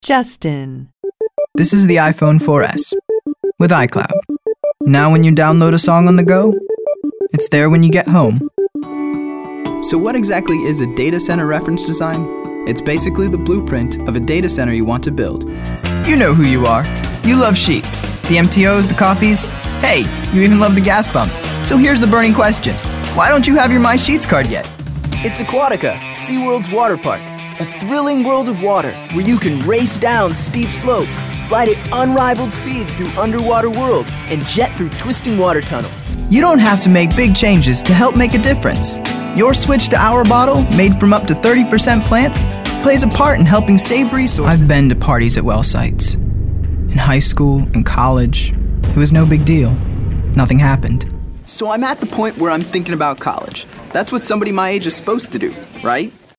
Justin. This is the iPhone 4S with iCloud. Now when you download a song on the go, it's there when you get home. So what exactly is a data center reference design? It's basically the blueprint of a data center you want to build. You know who you are. You love sheets, the MTOs, the coffees. Hey, you even love the gas pumps. So here's the burning question. Why don't you have your My Sheets card yet? It's Aquatica, SeaWorld's water park. A thrilling world of water where you can race down steep slopes, slide at unrivaled speeds through underwater worlds, and jet through twisting water tunnels. You don't have to make big changes to help make a difference. Your switch to Our Bottle, made from up to 30% plants, plays a part in helping save resources. I've been to parties at well sites. In high school and college, it was no big deal. Nothing happened. So I'm at the point where I'm thinking about college. That's what somebody my age is supposed to do, right?